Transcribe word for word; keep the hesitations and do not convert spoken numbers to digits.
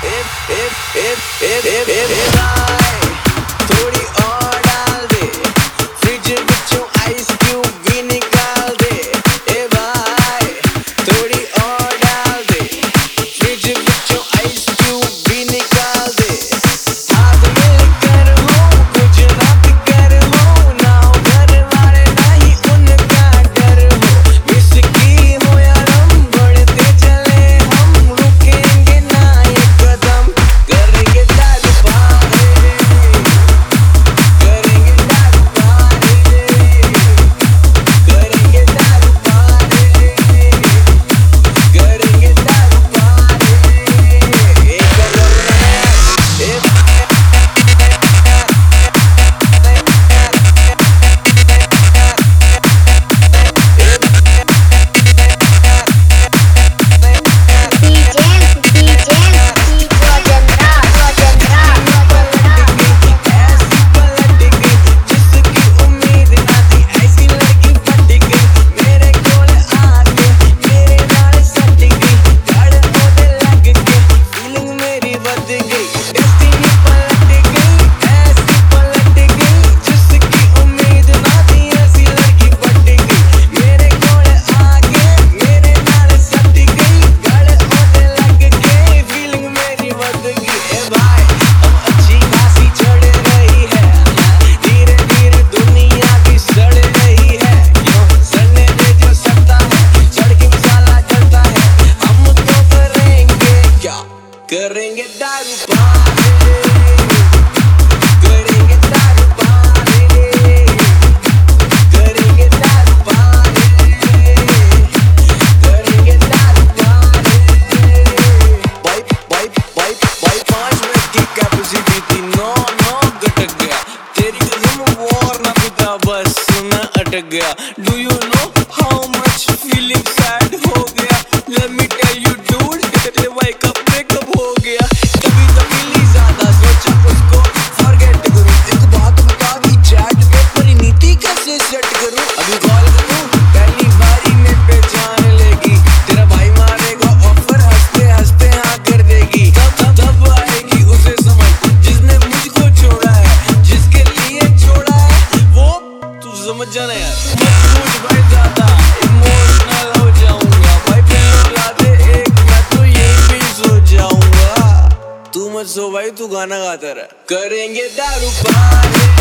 थोड़ी और डाल दे फ्रिज विचों आइस क्यूब भी निकाल दे। ए भाई थोड़ी और डाल दे फ्रिज विचों आइस क्यूब भी निकाल दे। हाथ मिलकर हो कुछ ना फिकर हो ना हो घर वाले ना ही उनका डर हो। विस्की हो या रम बढ़ते चले हम रुकेंगे ना ये कदम। करेंगे दारू पारे करेंगे दारू पारे करेंगे दारू पारे करेंगे दारू पारे। एक कदम करेंगे दारू पारे करेंगे दारू पारे करेंगे दारू पारे करेंगे दारू पारे। पाइप पाइप पाइप पाइप पाँच मिनट की कैपेसिटी थी नौ नौ घटक गया। तेरी कसम वॉर ना पिता बस मैं अटक गया। Do you know how much feeling sad हो गया। Let me tell you dude wake up breakup हो गया। कभी कभी ली ज्यादा सोचा उसको फॉरगेट करूं। एक बात बता दी चैट पे परिणीति कैसे सेट करूं। अभी कॉल करूं पहली बारी में पहचान लेगी। तेरा भाई मारेगा ऑफर हंसते हंसते हाँ कर देगी। तब तब आएगी उसे समझ जिसने मुझको छोड़ा है। जिसके लिए छोड़ा है वो तू समझ जाना यार। मत सोच भाई ज्यादा इमोशनल हो जाऊंगा। भाई फिर ला दे एक मैं तो यही भी सो जाऊंगा। तू मत सो भाई तू गाना गाता रह। करेंगे दारू पारे